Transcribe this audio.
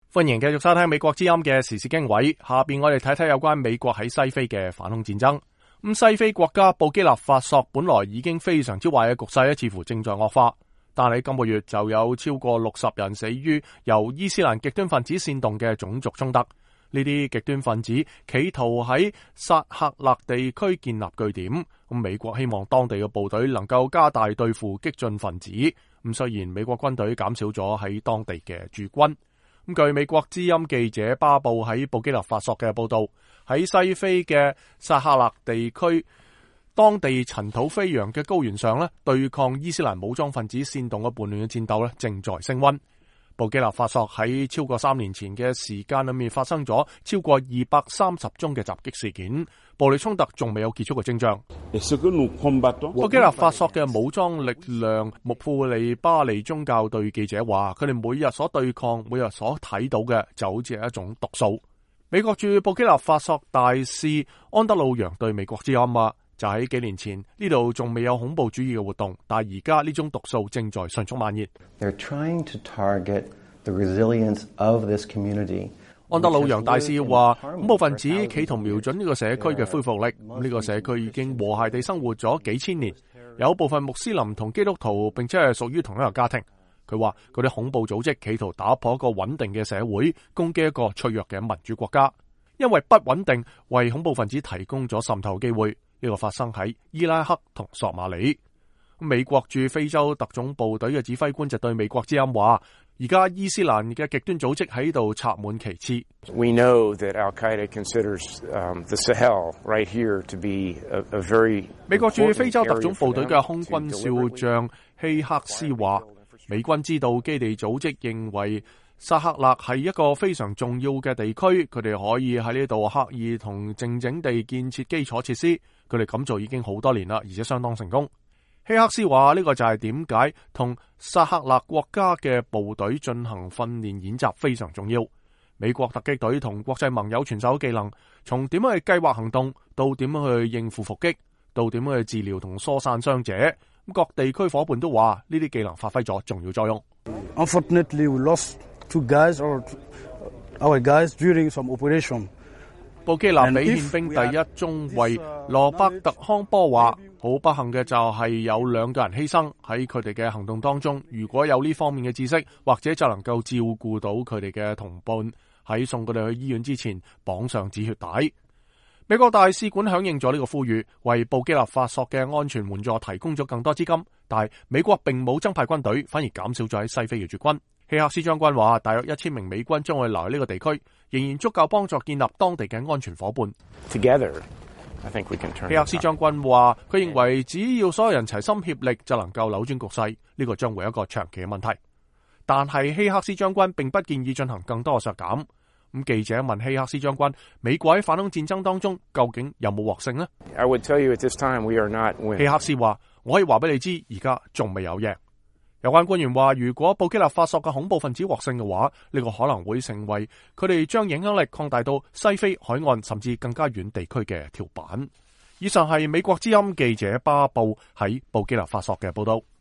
歡迎繼續收聽美國之音嘅時事經緯，下邊我哋睇睇有關美國喺西非嘅反恐戰爭。西非國家布基納法索本來已經非常之壞嘅局勢似乎正在惡化，但係今個月就有超過60人死於由伊斯蘭極端分子煽動嘅種族衝突。呢啲極端分子企圖喺薩赫勒地區建立據點，美國希望當地嘅部隊能夠加大對付激進分子。雖然美國軍隊減少咗喺當地嘅駐軍。據美國之音記者巴布喺布基納法索嘅報道，喺西非嘅薩赫勒地區，當地塵土飛揚嘅高原上對抗伊斯蘭武裝分子煽動嘅叛亂嘅戰鬥正在升溫。布基納法索喺超過3年前嘅時間裏面發生咗超過230宗嘅襲擊事件，暴力衝突仲未有結束嘅徵象。布基納法索嘅武裝力量穆庫利巴利宗教對記者話，佢哋每日所對抗、每日所睇到嘅就好似係一種毒素。美國駐布基納法索大使安德魯揚對美國之音話，就喺幾年前呢度仲未有恐怖主義嘅活動，但係而家呢種毒素正在迅速蔓延。 They're trying to target the resilience of this community. 安德魯揚大使話，恐怖分子企圖瞄準呢個社區嘅恢復力。呢個社區已經和諧地生活咗幾千年，有部分穆斯林同基督徒，並且係屬於同一個家庭。佢話嗰啲恐怖組織企圖打破一個穩定嘅社會，攻擊一個脆弱嘅民主國家。因為不穩定為恐怖分子提供咗滲透機會。呢個發生喺伊拉克同索馬里。美國駐非洲特種部隊嘅指揮官就對美國之音話，而家伊斯蘭嘅極端組織喺度插滿旗幟。 We know that Al-Qaeda considers the Sahel right here to be a very 美國駐非洲特種部隊嘅空軍少將希克斯話，美軍知道基地組織認為薩赫勒係一個非常重要嘅地區，佢哋可以喺呢度刻意同靜靜地建設基礎設施，佢哋咁做已經好多年啦，而且相當成功。希克斯話呢個就係點解同薩赫勒國家嘅部隊進行訓練演習非常重要。美國突擊隊同國際盟友傳授技能，從點樣去計劃行動，到點樣去應付伏擊，到點樣去治療同疏散傷者。各地區伙伴都話呢啲技能發揮咗重要作用。 Unfortunately, we lost two guys or our guys during some operation. 布基納比憲兵第一中尉羅伯特康波話，好不幸嘅就係有2個人犧牲喺佢哋嘅行動當中。如果有呢方面嘅知識，或者就能夠照顧到佢哋嘅同伴，喺送佢哋去醫院之前綁上止血帶。美國大使館響應咗呢個呼籲，為布基納法索嘅安全援助提供咗更多資金，但係美國並冇增派軍隊，反而減少咗喺西非嘅駐軍。希克斯將軍話，大約1000名美軍將會留喺呢個地區，仍然足夠幫助建立當地嘅安全伙伴。 Together, I think we can turn. 希克斯將軍話，佢認為只要所有人齊心協力，就能夠扭轉局勢。呢個將會一個長期嘅問題。但係希克斯將軍並不建議進行更多嘅削減。記者問希克斯將軍，美國喺反恐戰爭當中究竟有冇獲勝呢？ I would tell you at this time we are not winning. 希克斯話，我可以話俾你知，而家仲未有贏。有關官員話，如果布基納法索嘅恐怖分子獲勝嘅話，呢個可能會成為佢哋將影響力擴大到西非海岸甚至更加遠地區嘅跳板。以上係美國之音記者巴布喺布基納法索嘅報道。